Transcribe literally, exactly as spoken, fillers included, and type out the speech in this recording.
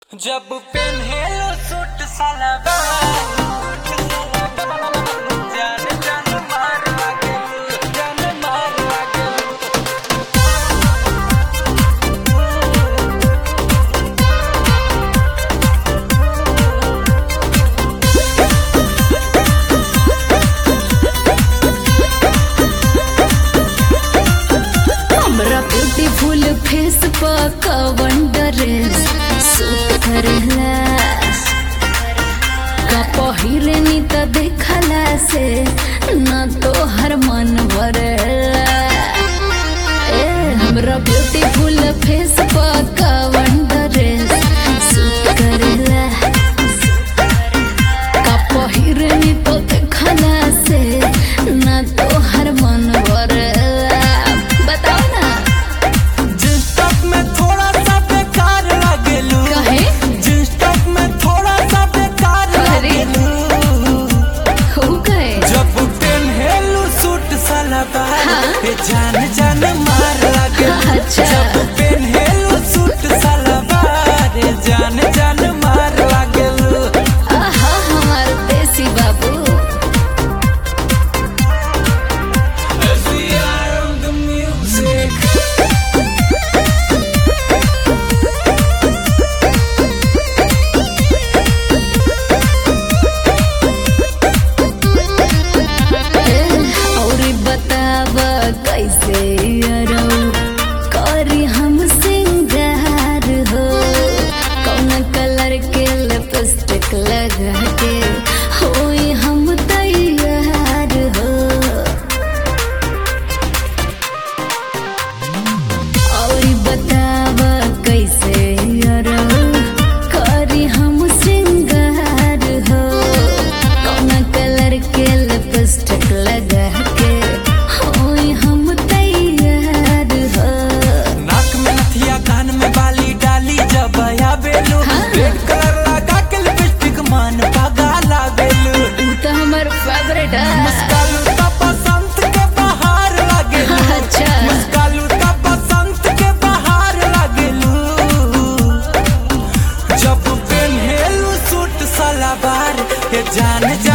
जब पेन्हेलो सूट सलवार जान जान मार लागे जान मार लागे हमरा ब्यूटीफुल फेस पर कवन ड्रेस सूट करेला का पहिरनी त देखला से न तो हर मन भरेला ए हमरा ब्यूटीफुल फेस पर कवन ड्रेस सूट करेला का पहिरनी तो देखला से न तो हर मन भरेला बताओ ना जींस टॉप में थोड़ा सा बेकार लागेलू कहे जींस टॉप में थोड़ा सा बेकार अरे। लागेलू हो गए जब पेन्हेलू सूट सलवार हाँ। ए जान जान मार लागे अच्छा। जब पेन्हेलू सूट सलवार ए जान जान मार लागेलू आहा हमार देसी बाबू As we are on the music और बताव कैसे अरो करी हम सिंगार हो कौन कलर के लिपस्टिक लगा के होई हम तैयार हो और बताव कैसे अरो करी हम सिंगार हो कौन कलर के लिपस्टिक लगा के होई हम तैयार हो नाक में नथिया कान में बाली डाली जब आया बेलू हाँ। रेड कलर लगा के लिपस्टिक मान पगा लागेलू तू तो हमार फेवरेट है मुस्कालू का बसंत के बाहर लागेलू अच्छा। मुस्कालू का बसंत के बाहर लागेलू जब पेन्हेलू सूट सलवार ये जान जान